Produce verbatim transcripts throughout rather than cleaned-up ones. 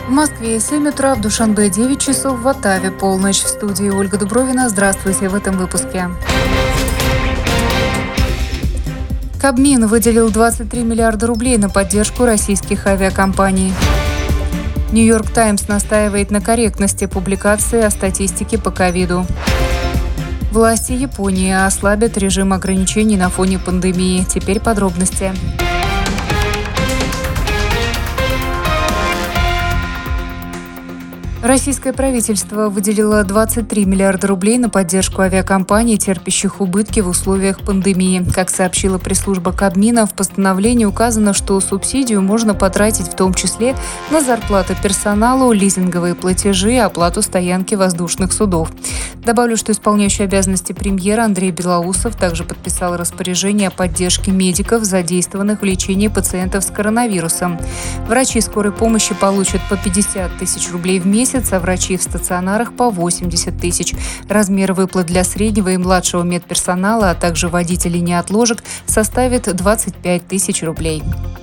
В Москве семь утра, в Душанбе девять часов, в Оттаве полночь. В студии Ольга Дубровина. Здравствуйте в этом выпуске. Кабмин выделил двадцать три миллиарда рублей на поддержку российских авиакомпаний. Нью-Йорк Таймс настаивает на корректности публикации о статистике по ковиду. Власти Японии ослабят режим ограничений на фоне пандемии. Теперь подробности. Российское правительство выделило двадцать три миллиарда рублей на поддержку авиакомпаний, терпящих убытки в условиях пандемии. Как сообщила пресс-служба Кабмина, в постановлении указано, что субсидию можно потратить в том числе на зарплаты персоналу, лизинговые платежи, оплату стоянки воздушных судов. Добавлю, что исполняющий обязанности премьера Андрей Белоусов также подписал распоряжение о поддержке медиков, задействованных в лечении пациентов с коронавирусом. Врачи скорой помощи получат по пятьдесят тысяч рублей в месяц, а врачи в стационарах по восемьдесят тысяч. Размер выплат для среднего и младшего медперсонала, а также водителей неотложек составит двадцать пять тысяч рублей.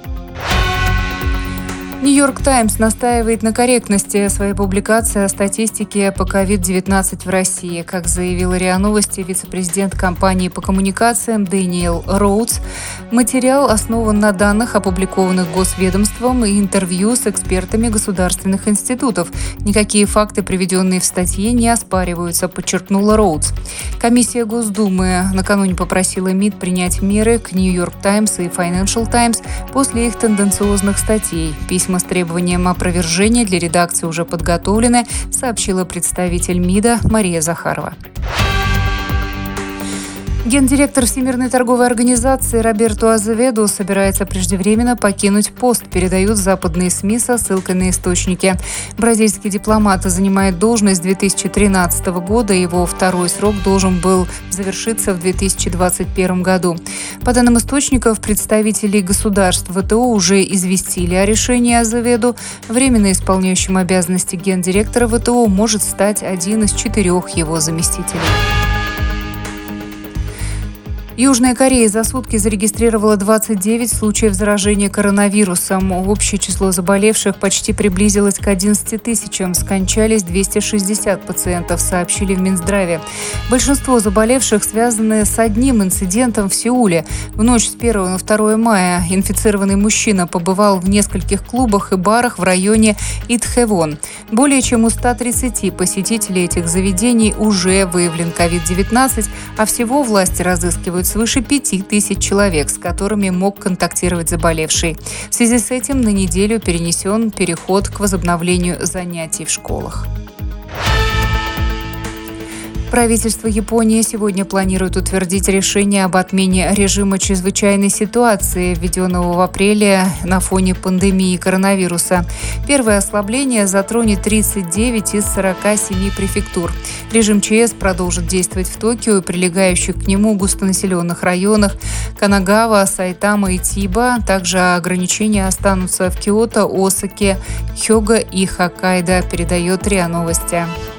Нью-Йорк Таймс настаивает на корректности своей публикации о статистике по ковид девятнадцать в России. Как заявил РИА Новости вице-президент компании по коммуникациям Дэниел Роудс, материал основан на данных, опубликованных Госведомством, и интервью с экспертами государственных институтов. Никакие факты, приведенные в статье, не оспариваются, подчеркнула Роудс. Комиссия Госдумы накануне попросила МИД принять меры к Нью-Йорк Таймс и Financial Times после их тенденциозных статей. Письма с требованием опровержения для редакции уже подготовлены, сообщила представитель МИДа Мария Захарова. Гендиректор Всемирной торговой организации Роберту Азеведо собирается преждевременно покинуть пост, передают западные СМИ со ссылкой на источники. Бразильский дипломат занимает должность с две тысячи тринадцатого года, его второй срок должен был завершиться в две тысячи двадцать первом году. По данным источников, представителей государств ВТО уже известили о решении Азеведо. Временно исполняющим обязанности гендиректора ВТО может стать один из четырех его заместителей. Южная Корея за сутки зарегистрировала двадцать девять случаев заражения коронавирусом. Общее число заболевших почти приблизилось к одиннадцати тысячам. Скончались двести шестьдесят пациентов, сообщили в Минздраве. Большинство заболевших связаны с одним инцидентом в Сеуле. В ночь с первого на второе мая инфицированный мужчина побывал в нескольких клубах и барах в районе Итхэвон. Более чем у ста тридцати посетителей этих заведений уже выявлен ковид девятнадцать, а всего власти разыскивают свыше пяти тысяч человек, с которыми мог контактировать заболевший. В связи с этим на неделю перенесен переход к возобновлению занятий в школах. Правительство Японии сегодня планирует утвердить решение об отмене режима чрезвычайной ситуации, введенного в апреле на фоне пандемии коронавируса. Первое ослабление затронет тридцать девять из сорока семи префектур. Режим ЧС продолжит действовать в Токио и прилегающих к нему густонаселенных районах Канагава, Сайтама и Тиба. Также ограничения останутся в Киото, Осаке, Хёга и Хоккайдо, передает РИА Новости.